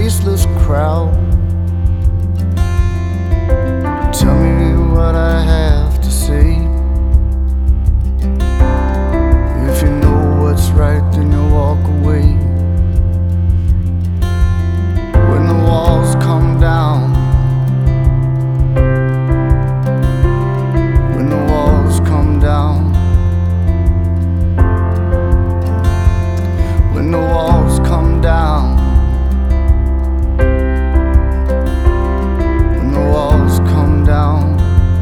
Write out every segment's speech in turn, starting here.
faceless crowd. Tell me what I have to say. If you know what's right, then you walk away. When the walls come down, when the walls come down, when the walls come down, when the walls come down.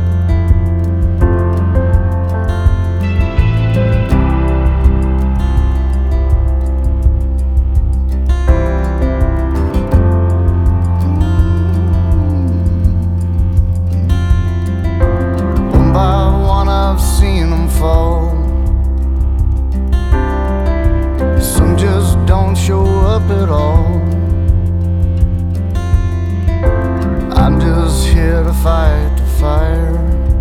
One by one I've seen them fall. Some just don't show up at all. I'm just here to fight the fire.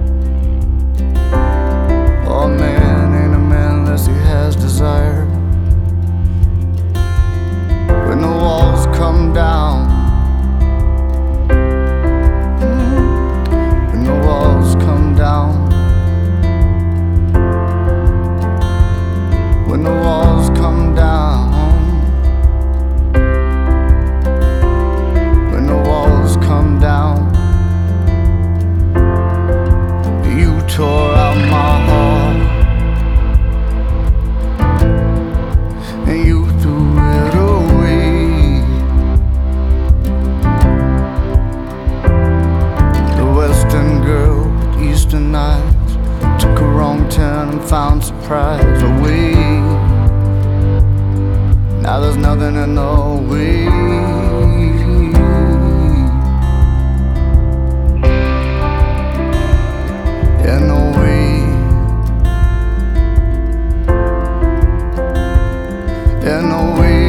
Oh, man ain't a man unless he has desire. When the walls come down, when the walls come down, when the walls come down, when the walls come down. You tore out my heart and you threw it away. The western girl with eastern eyes took a wrong turn and found surprise away. Now there's nothing in the way. In the way. In the way.